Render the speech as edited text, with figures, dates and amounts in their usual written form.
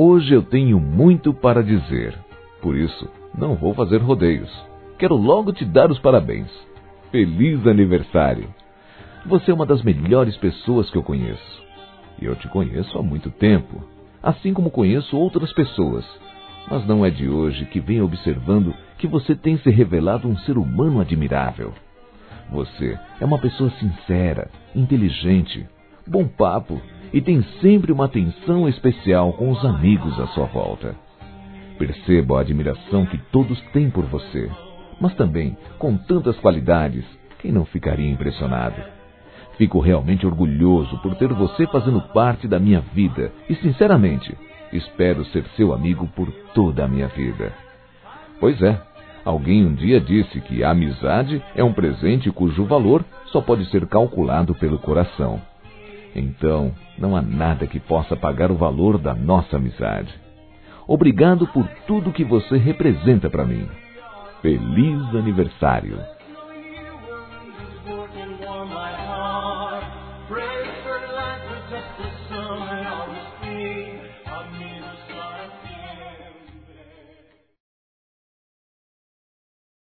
Hoje eu tenho muito para dizer, por isso não vou fazer rodeios. Quero logo te dar os parabéns. Feliz aniversário! Você é uma das melhores pessoas que eu conheço. E eu te conheço há muito tempo, assim como conheço outras pessoas. Mas não é de hoje que venho observando que você tem se revelado um ser humano admirável. Você é uma pessoa sincera, inteligente, bom papo e tem sempre uma atenção especial com os amigos à sua volta. Percebo a admiração que todos têm por você, mas também, com tantas qualidades, quem não ficaria impressionado? Fico realmente orgulhoso por ter você fazendo parte da minha vida e, sinceramente, espero ser seu amigo por toda a minha vida. Pois é, alguém um dia disse que a amizade é um presente cujo valor só pode ser calculado pelo coração. Então, não há nada que possa pagar o valor da nossa amizade. Obrigado por tudo que você representa para mim. Feliz aniversário!